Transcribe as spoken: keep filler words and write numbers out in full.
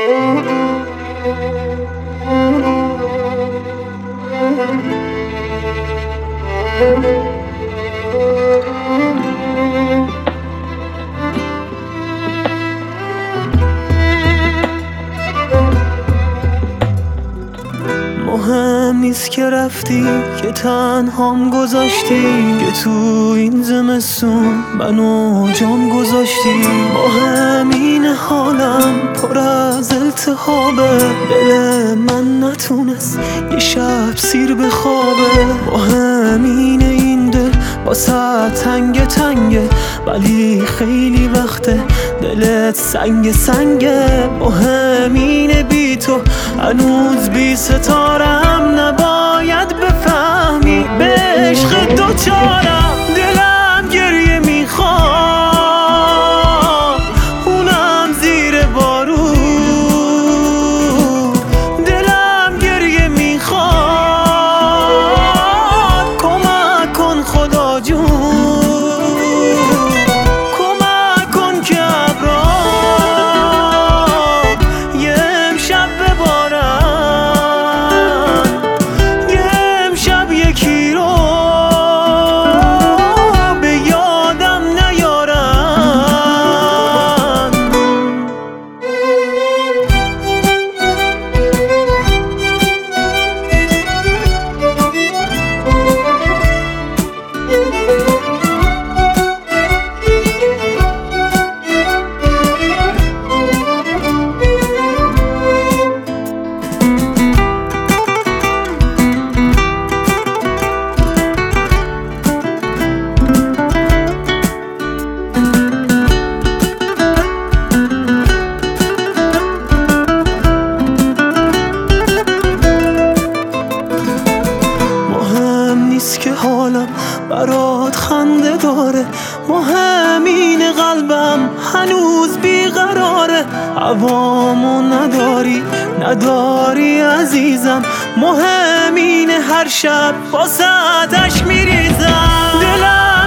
مهم نیست که رفتی، که تنهام گذاشتی، که تو این زمستون منو جام گذاشتی. مهم اینه حالم پر از التهابه، دل من نتونست یه شب سیر بخوابه. مهم اینه این دل واسه تنگ تنگه، ولی خیلی وقته دلت سنگ سنگه. مهم اینه بی تو هنوز بی ستارم، نباید بفهمی به عشق دوچارم. دلم گریه میخواد اونم زیر بارون، دلم گریه میخواد کمک کن خدا جون، کمک کن که ابرا یه امشب ببارن، یه امشب یکی رو به یادم نیارن. نیست که حالم برات خنده داره، مهم اینه قلبم هنوز بیقراره. هوامو نداری نداری عزیزم، مهم اینه هر شب واسه آتش میریزم. دلم